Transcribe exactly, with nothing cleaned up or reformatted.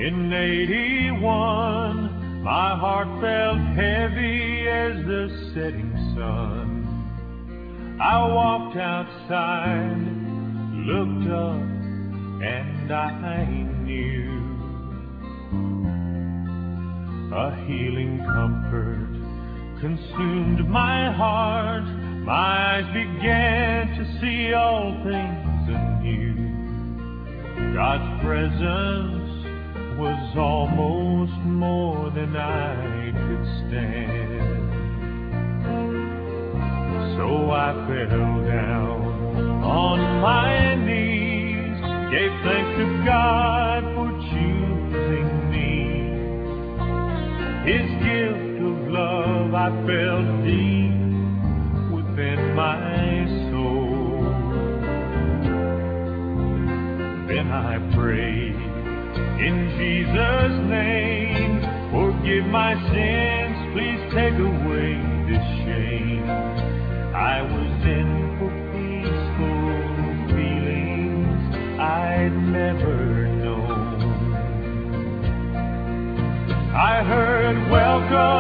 In eighty-one, my heart felt heavy as the setting sun. I walked outside, looked up, and I knew a healing comfort consumed my heart. My eyes began to see all things anew. God's presence was almost more than I could stand. So I fell down on my knees, gave thanks to God for choosing me. His gift of love I felt deep within my soul. Then I prayed, in Jesus' name, forgive my sins, please take away this shame. I was in for peaceful feelings I'd never known. I heard, welcome